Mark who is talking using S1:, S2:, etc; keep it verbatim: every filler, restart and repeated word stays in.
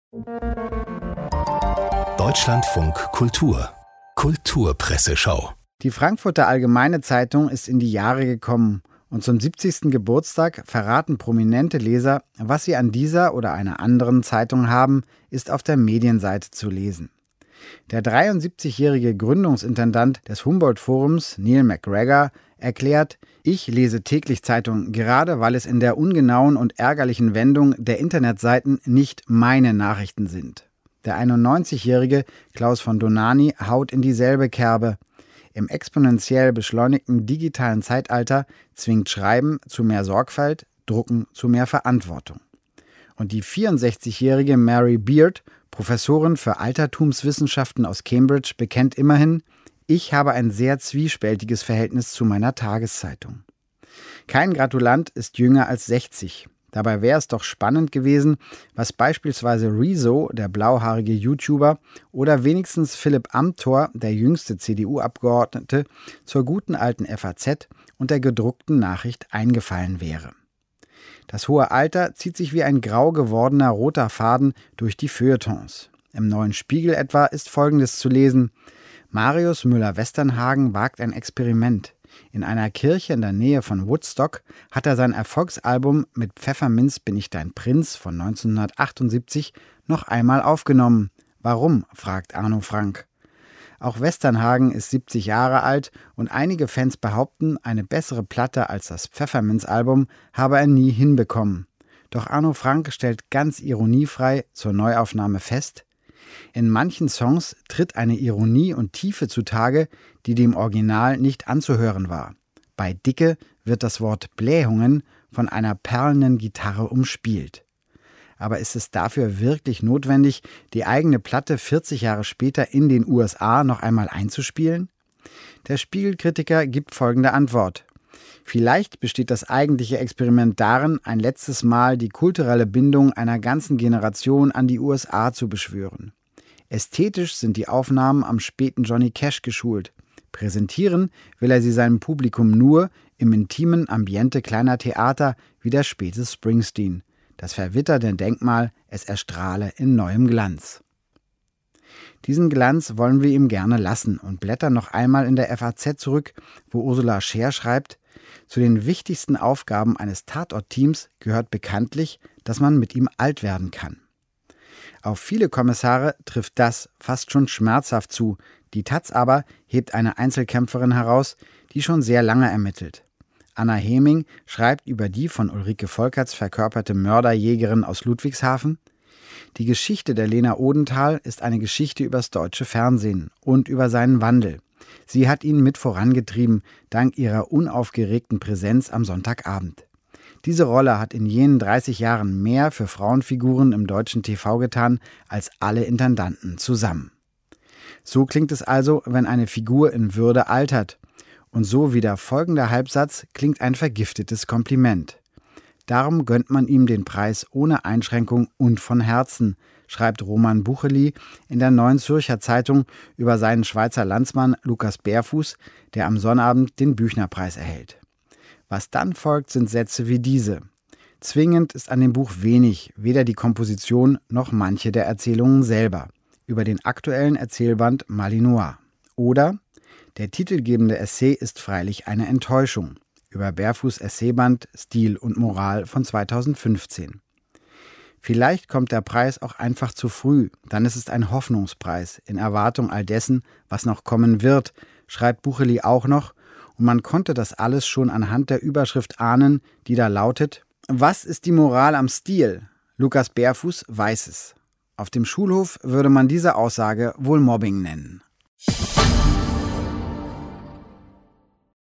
S1: Deutschlandfunk Kultur Kulturpresseschau.
S2: Die Frankfurter Allgemeine Zeitung ist in die Jahre gekommen und zum siebzigsten Geburtstag verraten prominente Leser, was sie an dieser oder einer anderen Zeitung haben, ist auf der Medienseite zu lesen. Der dreiundsiebzigjährige Gründungsintendant des Humboldt-Forums, Neil MacGregor, erklärt: Ich lese täglich Zeitung, gerade weil es in der ungenauen und ärgerlichen Wendung der Internetseiten nicht meine Nachrichten sind. Der einundneunzigjährige Klaus von Donani haut in dieselbe Kerbe. Im exponentiell beschleunigten digitalen Zeitalter zwingt Schreiben zu mehr Sorgfalt, Drucken zu mehr Verantwortung. Und die vierundsechzigjährige Mary Beard, Professorin für Altertumswissenschaften aus Cambridge, bekennt immerhin: Ich habe ein sehr zwiespältiges Verhältnis zu meiner Tageszeitung. Kein Gratulant ist jünger als sechzig. Dabei wäre es doch spannend gewesen, was beispielsweise Rezo, der blauhaarige YouTuber, oder wenigstens Philipp Amthor, der jüngste C D U-Abgeordnete, zur guten alten F A Z und der gedruckten Nachricht eingefallen wäre. Das hohe Alter zieht sich wie ein grau gewordener roter Faden durch die Feuilletons. Im Neuen Spiegel etwa ist Folgendes zu lesen: Marius Müller-Westernhagen wagt ein Experiment. In einer Kirche in der Nähe von Woodstock hat er sein Erfolgsalbum Mit Pfefferminz bin ich dein Prinz von neunzehnhundertachtundsiebzig noch einmal aufgenommen. Warum? Fragt Arno Frank. Auch Westernhagen ist siebzig Jahre alt und einige Fans behaupten, eine bessere Platte als das Pfefferminz-Album habe er nie hinbekommen. Doch Arno Frank stellt ganz ironiefrei zur Neuaufnahme fest: In manchen Songs tritt eine Ironie und Tiefe zutage, die dem Original nicht anzuhören war. Bei Dicke wird das Wort Blähungen von einer perlenden Gitarre umspielt. Aber ist es dafür wirklich notwendig, die eigene Platte vierzig Jahre später in den U S A noch einmal einzuspielen? Der Spiegelkritiker gibt folgende Antwort: Vielleicht besteht das eigentliche Experiment darin, ein letztes Mal die kulturelle Bindung einer ganzen Generation an die U S A zu beschwören. Ästhetisch sind die Aufnahmen am späten Johnny Cash geschult. Präsentieren will er sie seinem Publikum nur im intimen Ambiente kleiner Theater wie der späte Springsteen. Das verwitterte Denkmal, es erstrahle in neuem Glanz. Diesen Glanz wollen wir ihm gerne lassen und blättern noch einmal in der F A Z zurück, wo Ursula Scher schreibt: Zu den wichtigsten Aufgaben eines Tatort-Teams gehört bekanntlich, dass man mit ihm alt werden kann. Auf viele Kommissare trifft das fast schon schmerzhaft zu. Die Taz aber hebt eine Einzelkämpferin heraus, die schon sehr lange ermittelt. Anna Heming schreibt über die von Ulrike Volkerts verkörperte Mörderjägerin aus Ludwigshafen: Die Geschichte der Lena Odenthal ist eine Geschichte übers deutsche Fernsehen und über seinen Wandel. Sie hat ihn mit vorangetrieben, dank ihrer unaufgeregten Präsenz am Sonntagabend. Diese Rolle hat in jenen dreißig Jahren mehr für Frauenfiguren im deutschen T V getan als alle Intendanten zusammen. So klingt es also, wenn eine Figur in Würde altert. Und so wie der folgende Halbsatz klingt ein vergiftetes Kompliment. Darum gönnt man ihm den Preis ohne Einschränkung und von Herzen, schreibt Roman Bucheli in der Neuen Zürcher Zeitung über seinen Schweizer Landsmann Lukas Bärfuß, der am Sonnabend den Büchnerpreis erhält. Was dann folgt, sind Sätze wie diese. Zwingend ist an dem Buch wenig, weder die Komposition noch manche der Erzählungen selber. Über den aktuellen Erzählband Malinois. Oder: Der titelgebende Essay ist freilich eine Enttäuschung. Über Bärfuß' Essayband Stil und Moral von zweitausendfünfzehn. Vielleicht kommt der Preis auch einfach zu früh, dann ist es ein Hoffnungspreis in Erwartung all dessen, was noch kommen wird, schreibt Bucheli auch noch, und man konnte das alles schon anhand der Überschrift ahnen, die da lautet: Was ist die Moral am Stil? Lukas Bärfuß weiß es. Auf dem Schulhof würde man diese Aussage wohl Mobbing nennen.